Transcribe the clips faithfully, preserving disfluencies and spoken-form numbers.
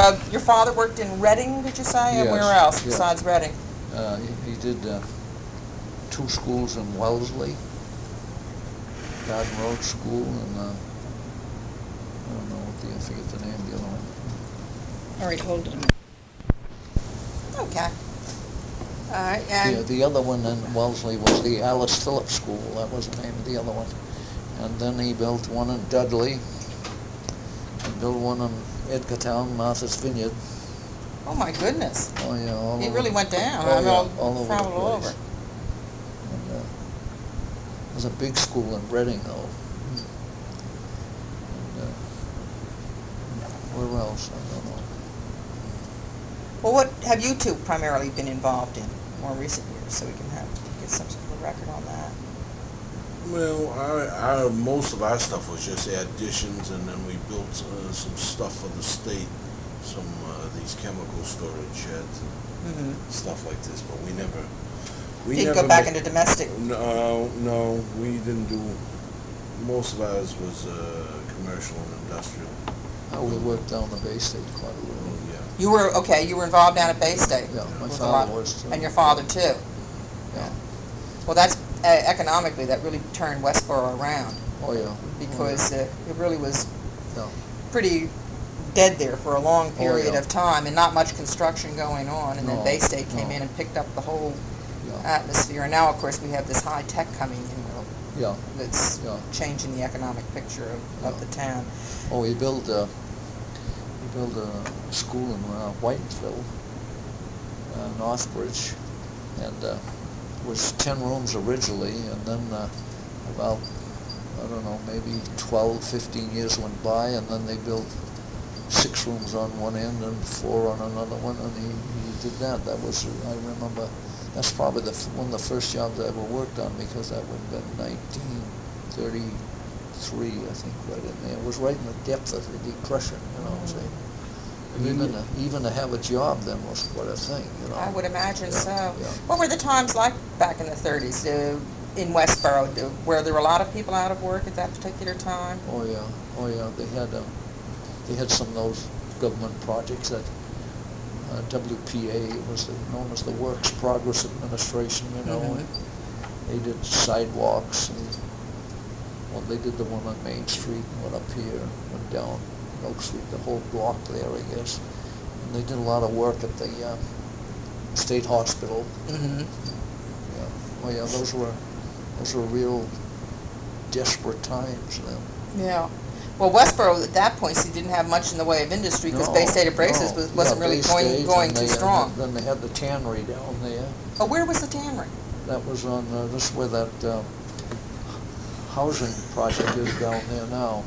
uh, your father worked in Reading, did you say? And Yes, where else yeah. besides Reading? Uh, he, he did uh, two schools in Wellesley, Garden Road School, and uh, I don't know what the, I forget the name of the other one. All right, hold it a minute. Okay. All right, and The, the other one in Wellesley was the Alice Phillips School. That was the name of the other one. And then he built one in Dudley. He built one in Edgartown, Martha's Vineyard. oh my goodness, Oh yeah, all he over. really went down. Oh, I mean, yeah, all, all over the traveled all place. over. And, uh, there's a big school in Reading, though. And, uh, where else? I don't know. Well, what have you two primarily been involved in more recent years, so we can have get some sort of record on that? Well, our, our, most of our stuff was just additions, and then we built uh, some stuff for the state, some uh, these chemical storage sheds and Mm-hmm. stuff like this. But we never, we You didn't never go back ma- into domestic. No, no, we didn't do. Most of ours was uh, commercial and industrial. Oh, we worked down the Bay State quite a little. Oh, yeah. You were okay. You were involved down at Bay State. Yeah, my with a father lot- was too. and your father too. Yeah. Well, that's uh, economically that really turned Westboro around Oh yeah. because uh, it really was Yeah. pretty dead there for a long Oh, period yeah. of time and not much construction going on. And then No, Bay State came no. in and picked up the whole Yeah. atmosphere. And now, of course, we have this high tech coming in uh, Yeah. that's Yeah. changing the economic picture of, of Yeah. the town. Oh, he built uh, he built a school in uh, Whitensville, uh, Northbridge, and uh, it was ten rooms originally, and then uh, about I don't know maybe twelve, fifteen years went by, and then they built six rooms on one end and four on another one, and he, he did that. That was I remember. That's probably the f- one of the first jobs I ever worked on because that would have been nineteen thirty-three, I think, right in there. It was right in the depth of the Depression, you know what I'm saying? And And then even, to, even to have a job then was quite a thing, you know? I would imagine Yeah, so. yeah. What were the times like back in the thirties uh, in Westboro? Do- Were there a lot of people out of work at that particular time? Oh yeah, oh yeah. They had uh, they had some of those government projects that uh, W P A was the, known as the Works Progress Administration, you know. Mhm. And they did sidewalks, and well, they did the one on Main Street, and went up here, went down Oak Street, the whole block there, I guess. And they did a lot of work at the uh, state hospital. Mm-hmm. Yeah. Oh yeah, those were those were real desperate times then. Yeah. Well, Westboro at that point, see, didn't have much in the way of industry because No, Bay State Abrasives no. was, wasn't Yeah, really Bay going State, going and too they- strong. Then they had the tannery down there. Oh, where was the tannery? That was on, uh, this is where that um, housing project is down there now.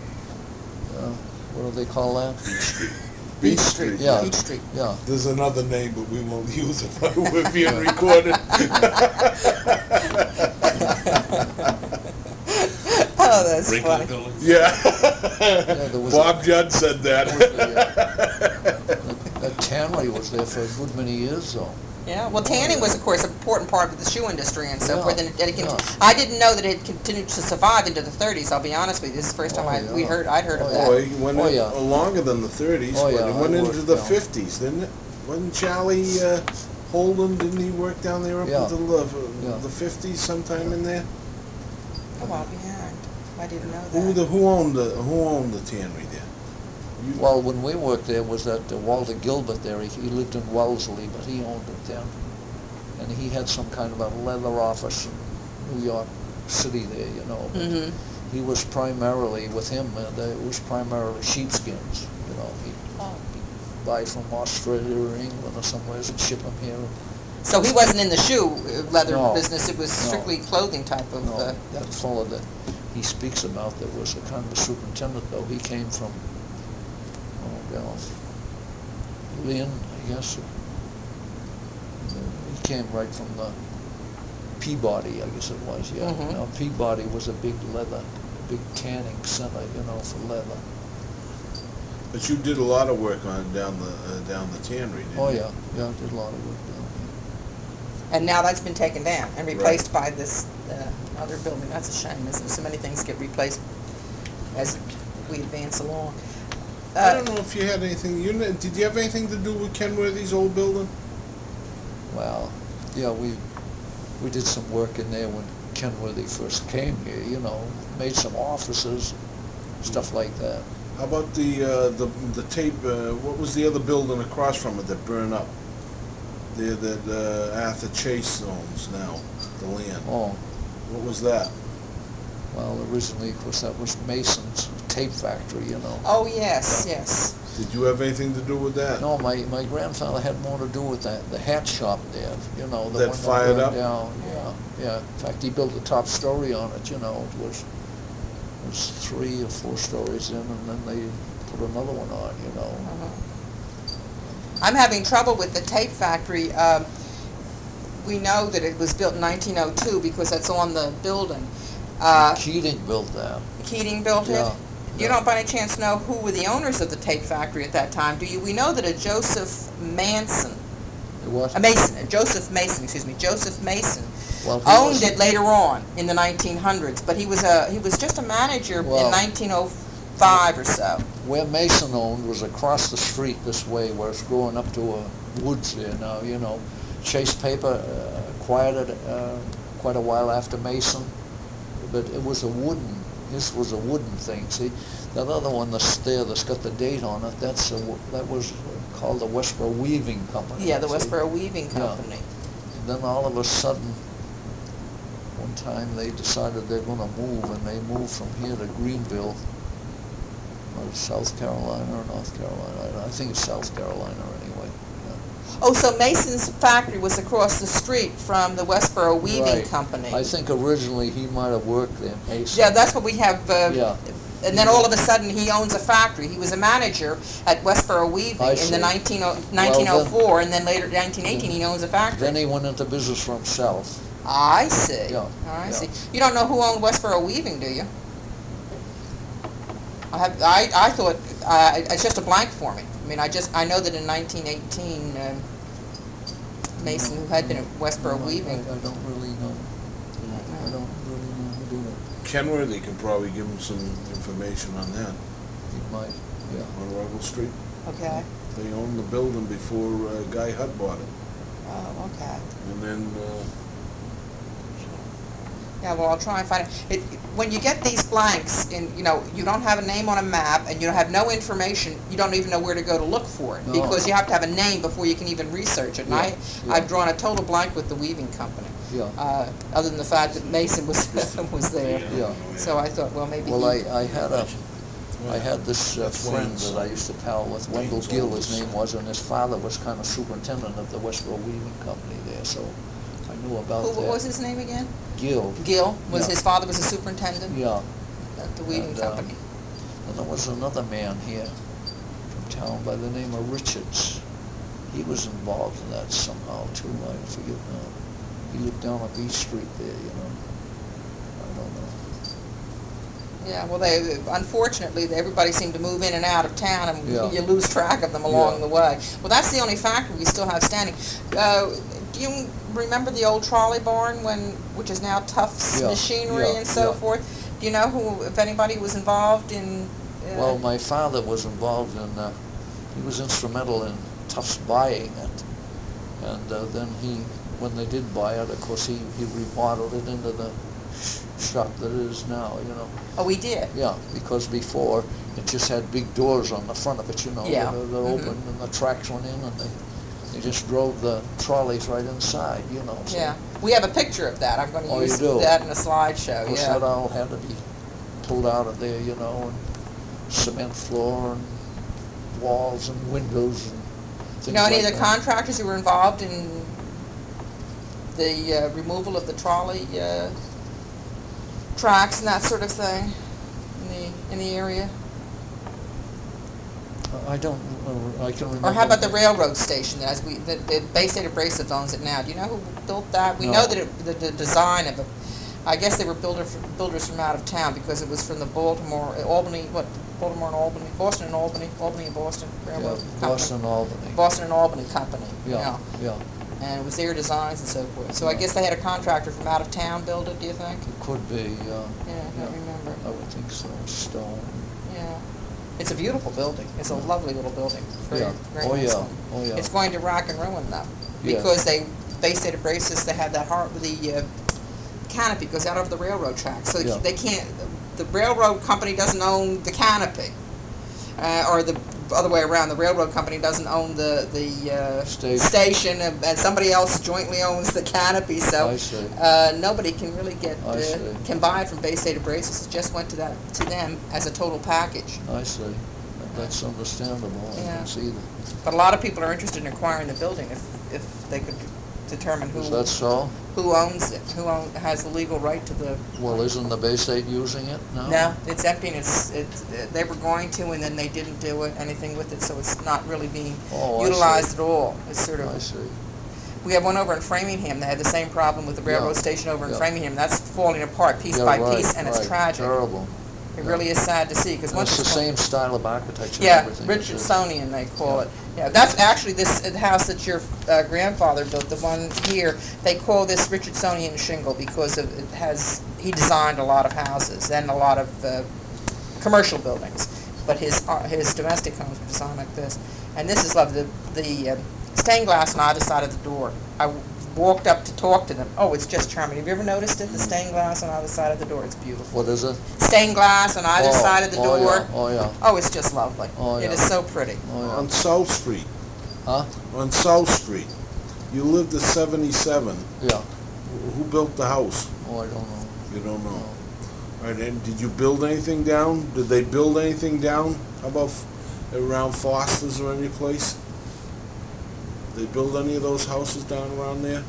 Uh, what do they call that? Beach Street. Street. Yeah. Beach Street. Yeah. There's another name, but we won't use it while we're being recorded. Oh, that's Wrinkle funny. Village. Yeah. Yeah, there was Bob Judd said that. That tannery was there for a good many years, though. Yeah, well, tanning was, of course, an important part of the shoe industry and so Yeah, forth. And it, and it con- yeah. I didn't know that it continued to survive into the thirties. I'll be honest with you. This is the first time Oh, I we yeah. heard I'd heard of Oh, that. Oh, he went Oh, in yeah. longer than the thirties, Oh, but yeah, it went I into worked the down. fifties, didn't it? Wasn't Charlie uh, Holden, didn't he work down there up Yeah. until the, Yeah. the fifties sometime in there? Oh, I'll be hanged. I didn't know Who that. the who owned the who owned the tannery there? You, Well, when we worked there was that uh, Walter Gilbert there. He, he lived in Wellesley, but he owned it then. And he had some kind of a leather office in New York City there, you know. But Mm-hmm. he was primarily, with him, uh, the, it was primarily sheepskins, you know. He'd, Oh. he'd buy from Australia or England or somewhere and ship them here. So he wasn't in the shoe uh, leather No. business. It was No. strictly clothing type of. No, Uh, that fellow that he speaks about that was a kind of a superintendent, though. He came from, oh, God, Lynn, I guess. He came right from the Peabody, I guess it was, yeah. Mhm. Now, Peabody was a big leather, big tanning center, you know, for leather. but you did a lot of work on down the uh, down the tannery, didn't Oh, you? yeah, yeah, I did a lot of work down and now that's been taken down and replaced by this uh, other building. That's a shame, isn't it? So many things get replaced as we advance along. I Uh, don't know if you had anything, you, kn- did you have anything to do with Kenworthy's old building? Well, yeah, we we did some work in there when Kenworthy first came here. You know, made some offices, stuff like that. How about the, uh, the, the tape, uh, what was the other building across from it that burned up? There that, uh, Arthur Chase owns now, the land. Oh, What was that? well, originally, of course, that was Mason's tape factory. You know. oh, yes, yes. Did you have anything to do with that? No, my, my grandfather had more to do with that, the hat shop there, you know, the That one that fired burned up? down, yeah, yeah. In fact, he built the top story on it, you know, it was, it was three or four stories in, and then they put another one on, you know. Uh-huh. I'm having trouble with the tape factory. Um, we know that it was built in nineteen oh two because that's on the building. Uh, Keating built that. Keating built it? Yeah, You yeah. don't by any chance know who were the owners of the tape factory at that time, do you? We know that a Joseph Manson, It was, a Mason, a Joseph Mason, excuse me, Joseph Mason well, he owned was- it later on in the nineteen hundreds, but he was a he was just a manager Well- in nineteen oh five or so. Where Mason owned was across the street this way, where it's growing up to a woods there now, you know. Chase Paper uh, acquired it uh, quite a while after Mason, but it was a wooden, this was a wooden thing, see? That other one that's there that's got the date on it, that's a, that was called the Westboro Weaving Company. Yeah, the see? Westboro Weaving Yeah. Company. And then all of a sudden, one time they decided they're going to move, and they moved from here to Greenville, or South Carolina or North Carolina. I- I think it's South Carolina anyway. Yeah. Oh, so Mason's factory was across the street from the Westboro Weaving Right. Company. I think originally he might have worked there, Mason. Yeah, that's what we have. Uh, Yeah. And then all of a sudden he owns a factory. He was a manager at Westboro Weaving I in see. the nineteen oh, then- nineteen oh four, and then later nineteen eighteen he owns a factory. Then he went into business for himself. I see. Yeah, I yeah. see. You don't know who owned Westboro Weaving, do you? I have. I, I thought uh, it's just a blank for me. I mean, I just I know that in nineteen eighteen, um, Mason, who had been at Westboro I- Weaving. I, I don't really know. I don't really know who did it. Kenworthy can probably give him some information on that, He might, yeah. on Ruggles Street. Okay. They owned the building before uh, Guy Hutt bought it. Oh, okay. And then, uh, Yeah, well, I'll try and find it. it. When you get these blanks, and you know, you don't have a name on a map, and you have no information, you don't even know where to go to look for it, No. because you have to have a name before you can even research it. And I, Yeah, yeah. I've drawn a total blank with the Weaving Company, Yeah. uh, other than the fact that Mason was was there. Yeah. So I thought, well, maybe. Well, I, he, I had a, I had this uh, That's friend Wayne's that I son. used to pal with, Wendell Wayne's Gill, oldest his name son. was, and his father was kind of superintendent of the Westboro Weaving Company there, so I knew about who that. what was his name again? Gill. Gill. Was Yeah. his father was a superintendent Yeah. at the Weaving And, uh, Company. And there was another man here from town by the name of Richards. He was involved in that somehow too, I forget now. He lived down on Beach Street there, you know. I don't know. Yeah, well, they unfortunately everybody seemed to move in and out of town, and Yeah. you lose track of them along Yeah. the way. Well, that's the only factory we still have standing. Uh, do you remember the old trolley barn, when which is now Tufts Yeah, Machinery yeah, and so yeah. forth? Do you know who, if anybody was involved in? Uh, Well, my father was involved in, uh, he was instrumental in Tufts buying it. And uh, then he, when they did buy it, of course, he, he remodeled it into the sh- shop that it is now, you know. oh, we did. Yeah, because before, it just had big doors on the front of it, you know, Yeah. that that Mhm. opened, and the tracks went in, and they, they just drove the trolleys right inside, you know. so- Yeah, we have a picture of that. I'm going to Oh, you use do? that in a slideshow. Of course, Yeah. that all had to be pulled out of there, you know, and cement floor and walls and windows and things You know any like of the that. contractors who were involved in the uh, removal of the trolley uh, tracks and that sort of thing in the in the area? I don't, uh, I can remember. Or how about the railroad station, as we, the, the Bay State Abrasive owns it now? Do you know who built that? We know No. that it, the, the design of it, I guess they were builder, builders from out of town, because it was from the Baltimore, uh, Albany, what, Baltimore and Albany, Boston and Albany, Albany and Boston Yeah, Railroad Company. Boston, Albany. Boston and Albany Company, Yeah, yeah, And it was their designs and so forth. So I Yeah. guess they had a contractor from out of town build it, do you think? it could be, uh, Yeah, I yeah, don't remember. I would think so, stone. Yeah. It's a beautiful building. It's a lovely little building. Very, Yeah. very Oh, nice yeah. one. Oh, yeah. It's going to rock and ruin them Yeah. because they Bay State of Braces, they have that har the uh, canopy goes out over the railroad tracks, so Yeah. they can't. The railroad company doesn't own the canopy, uh, or the other way around. The railroad company doesn't own the the uh, Station. station, and, and somebody else jointly owns the canopy. So I see. uh, nobody can really get I uh, see. can buy it from Bay State of Braces. It just went to that to them as a total package. I see. That's understandable. I Yeah. can see that. But a lot of people are interested in acquiring the building if if they could determine who Is that so? who owns it, who own, has the legal right to the. Well, isn't the Bay State using it now? No, it's empty. And it's it's they were going to, and then they didn't do it anything with it, so it's not really being Oh, I utilized see. at all. It's sort of. I see. We have one over in Framingham. They had the same problem with the railroad Yeah. station over in Yeah. Framingham. That's falling apart piece Yeah, by right, piece, and it's right. tragic. Terrible. It Yeah. really is sad to see because And once it's the it's same style of architecture and Yeah, everything. Richardsonian they call Yeah. it. Yeah, that's actually this uh, house that your uh, grandfather built, the one here. They call this Richardsonian shingle because of, it has he designed a lot of houses and a lot of uh, commercial buildings, but his uh, his domestic homes were designed like this. And this is lovely. The, the uh, stained glass on either side of the door. I w- walked up to talk to them. Oh, it's just charming. Have you ever noticed it? The stained glass on either side of the door. It's beautiful. What is it? Stained glass on either Oh, side of the oh, door. Yeah. Oh, yeah. Oh, it's just lovely. Oh, It yeah. is so pretty. Oh, yeah. On South Street, Huh? on South Street, you lived at seventy-seven. Yeah. Who built the house? Oh, I don't know. You don't know. All right, and did you build anything down? Did they build anything down? How about f- around Foster's or any place? They build any of those houses down around there?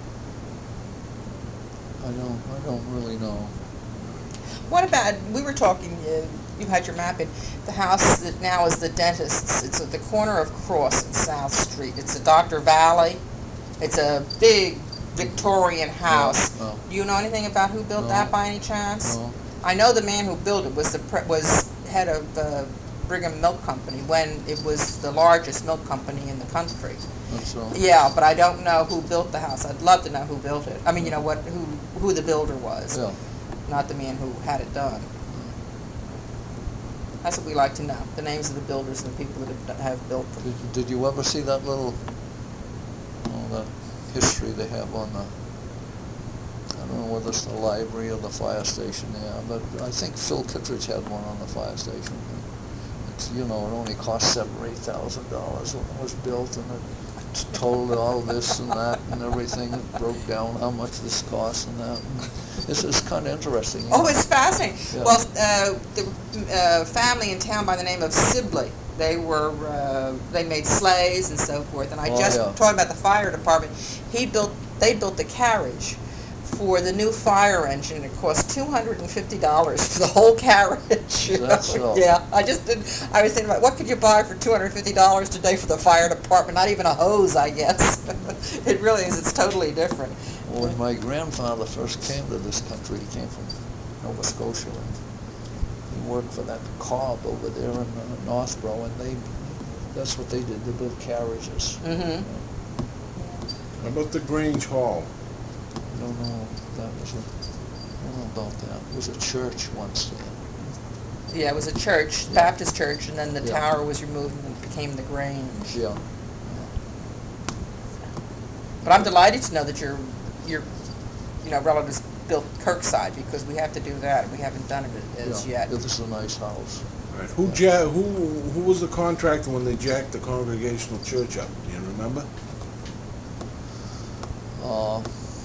I don't. I don't really know. What about, we were talking, uh, you had your map in, the house that now is the dentist's. It's at the corner of Cross and South Street. It's a Doctor Valley. It's a big Victorian house. No. Do you know anything about who built No. that by any chance? No. I know the man who built it was the pre- was head of uh, Brigham Milk Company when it was the largest milk company in the country. That's all. Yeah, but I don't know who built the house. I'd love to know who built it. I mean, you know what, who who the builder was, Yeah. not the man who had it done. That's what we like to know, the names of the builders and the people that have, have built them. Did, did you ever see that little, oh, that history they have on the, I don't know whether it's the library or the fire station there, but I think Phil Kittredge had one on the fire station. It's, you know, it only cost seven or eight thousand dollars when it was built, and it told all this and that and everything. It broke down how much this cost and that. And this is kind of interesting. you Oh, know. it's fascinating. Yeah. Well, uh, the uh, family in town by the name of Sibley, they were, uh, they made sleighs and so forth, and I Oh, just yeah. talked about the fire department. He built, they built the carriage for the new fire engine. It cost two hundred and fifty dollars for the whole carriage. you That's know? so. Yeah, I just did. I was thinking about what could you buy for two hundred and fifty dollars today for the fire department? Not even a hose, I guess. It really is. It's totally different. Well, when my grandfather first came to this country, he came from Nova Scotia, and he worked for that Cobb over there in uh, Northborough, and they, that's what they did, they built carriages. Mm-hmm. How about the Grange Hall? I don't know if that was a, I don't know about that. It was a church once there. Yeah, it was a church, Yeah. Baptist church, and then the Yeah. tower was removed and it became the Grange. Yeah. But I'm delighted to know that your, your, you know, relatives built Kirkside, because we have to do that. We haven't done it as Yeah. yet. This is a nice house. All right, who ja- who who was the contractor when they jacked the Congregational Church up? Do you remember? Uh,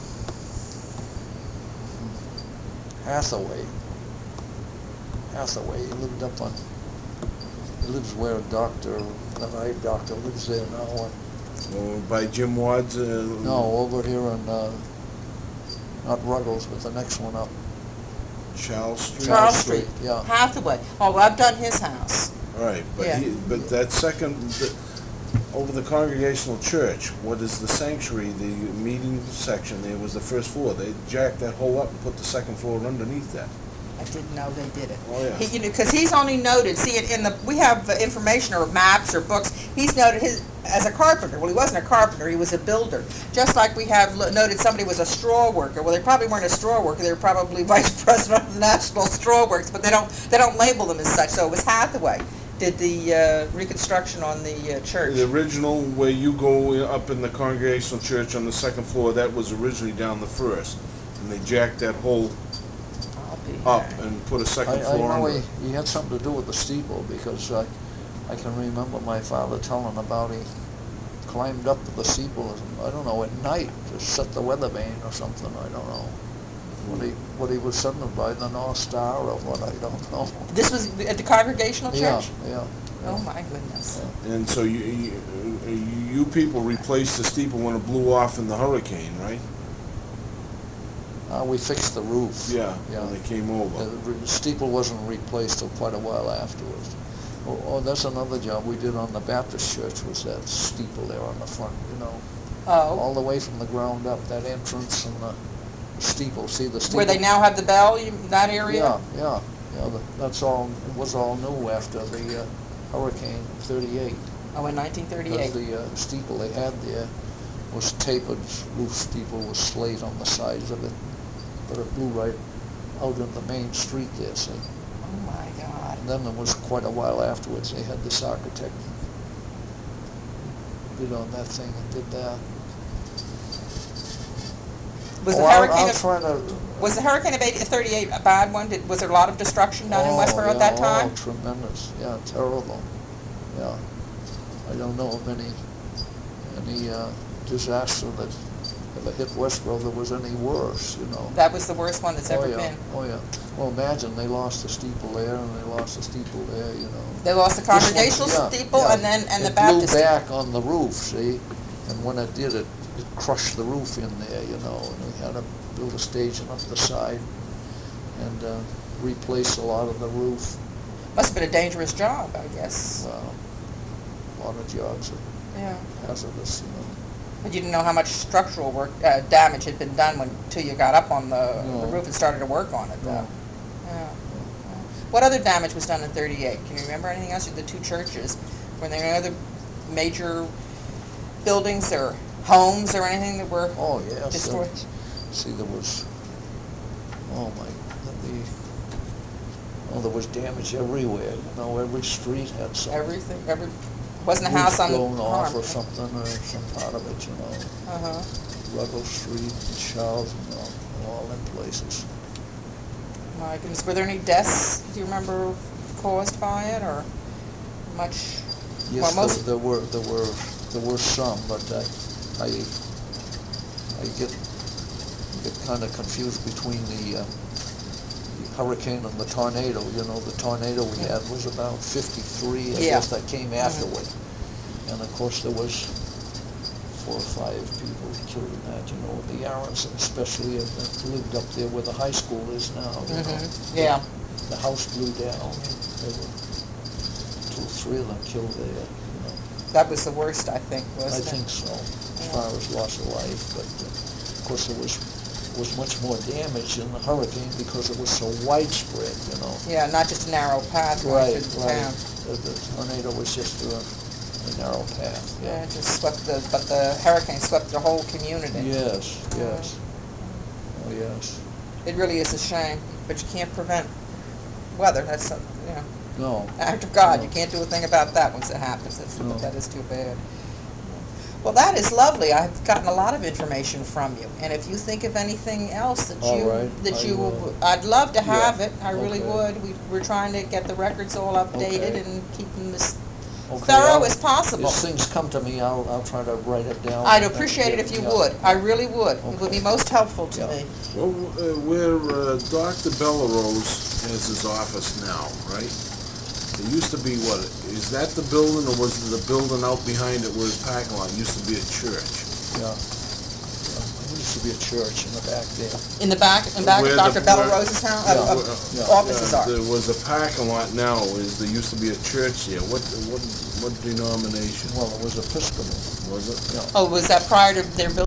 Hathaway. Hathaway, he lived up on, he lives where Doctor, that eye doctor lives there now. And, Or by Jim Wad's? Uh, no, over here in, uh, not Ruggles, but the next one up. Charles Street. Charles Charles Street. Street, yeah. Hathaway. Oh, well, I've done his house. All right, but Yeah. he, but that second, the, over the Congregational Church, what is the sanctuary, the meeting section there was the first floor. They jacked that whole up and put the second floor underneath that. I didn't know they did it. Oh, yeah. He, you know, because he's only noted, see, in, in the, we have uh, information or maps or books, he's noted his, as a carpenter. Well, he wasn't a carpenter, he was a builder. Just like we have lo- noted somebody was a straw worker. Well, they probably weren't a straw worker, they were probably vice president of the National Straw Works, but they don't, they don't label them as such, so it was Hathaway. did the uh, reconstruction on the uh, church. The original, where you go up in the Congregational Church on the second floor, that was originally down the first. And they jacked that whole I'll be up there. and put a I, second I floor know under he, it. he had something to do with the steeple, because I, I can remember my father telling about he climbed up to the steeple, I don't know, at night to set the weather vane or something, I don't know. What he, what he was sitting by the North Star or what, I don't know. This was at the Congregational Yeah, Church? yeah. Oh my goodness. And so you, you, you people replaced the steeple when it blew off in the hurricane, right? Uh, we fixed the roof. Yeah, Yeah. when they came over. The re- steeple wasn't replaced till quite a while afterwards. Oh, oh, that's another job we did on the Baptist church, was that steeple there on the front, you know. Oh, All the way from the ground up, that entrance and the steeple, see the steeple? where they now have the bell, you, that area? Yeah, yeah, yeah, the- that's all, it was all new after the uh, hurricane thirty-eight. Oh, in nineteen thirty-eight. Because the uh, steeple they had there was tapered, roof steeple with slate on the sides of it, but it blew right out in the main street there, see. Oh my God. And then there was quite a while afterwards, they had this architect bid on that thing and did that. Was Oh, the I'll- hurricane I'll of, try to... was the hurricane of eighty, thirty-eight a bad one? Did, was there a lot of destruction down in Oh, Westboro yeah, at that time? Oh, tremendous, yeah, terrible, yeah. I don't know of any, any uh, disaster that ever hit Westboro that was any worse, you know. That was the worst one that's Oh, ever yeah. been. Oh, yeah. Well, imagine, they lost the steeple there, and they lost the steeple there, you know. They lost the This one- Congregational yeah, steeple yeah. and then, and the It Baptist. blew back on the roof, see? And when it did, it, it crushed the roof in there, you know, and we had to build a staging up the side and uh, replace a lot of the roof. Must have been a dangerous job, I guess. Wow. A lot of jobs are Yeah. hazardous, you know. But you didn't know how much structural work, uh, damage had been done when, till you got up on the, No. the roof and started to work on it, though. No. Yeah. Yeah. What other damage was done in thirty-eight? Can you remember anything else? The two churches. Were there any other major buildings or homes or anything that were Oh, yes. destroyed? uh, See, there was, oh my, the, oh, there was damage everywhere, you know, every street had some Everything, every, wasn't a roof house on the blown off or farm. something, or some part of it, you know. Uh-huh. Ruggles Street, and Charles, and all, all them places. My goodness, were there any deaths, do you remember, caused by it, or much? Yes, Well, most- there, there were, there were, there were some, but I, I, I get, get kind of confused between the, uh, the hurricane and the tornado. You know, the tornado we had was about fifty-three, I Yeah. guess, that came afterward. And of course, there was four or five people killed in that, you know, the Aronson especially, uh, that lived up there where the high school is now, you know. Mhm. Yeah. The house blew down, there were two or three of them killed there, you know. That was the worst, I think, I wasn't it? think so, as far as loss of life, but uh, of course there was, was much more damage in the hurricane because it was so widespread, you know. Yeah, not just a narrow path going Right, through the right. town. The, the tornado was just a, a narrow path, Yeah, yeah. it just swept the, but the hurricane swept the whole community. Yes, yes. Oh, yes. It really is a shame, but you can't prevent weather, that's, a- you know, No. act of God, No. you can't do a thing about that once it happens, That's- No. that is too bad. Well, that is lovely, I've gotten a lot of information from you, and if you think of anything else that All you, right, that I you, will. I'd love to Yeah, have it, I really okay. would. We, we're trying to get the records all updated Okay. and keep them as Okay, thorough I'll- as possible. As things come to me, I'll, I'll try to write it down. I'd and appreciate it get- if you yeah. would, I really would, it would be Okay. most helpful to Yeah. me. Well, uh, where uh, Doctor Bellerose has his office now, right? It used to be, what, is that the building, or was it the building out behind it where his parking lot used to be a church? Yeah. Yeah. There used to be a church in the back there. In the back, in back Where of the- Doctor where- Bellarose's house, Yeah. uh, Where, uh, yeah. offices Uh, are. There was a parking lot now, is, there used to be a church there. What, what, what denomination Well, it was Episcopal. was it? Yeah. Oh, was that prior to their building?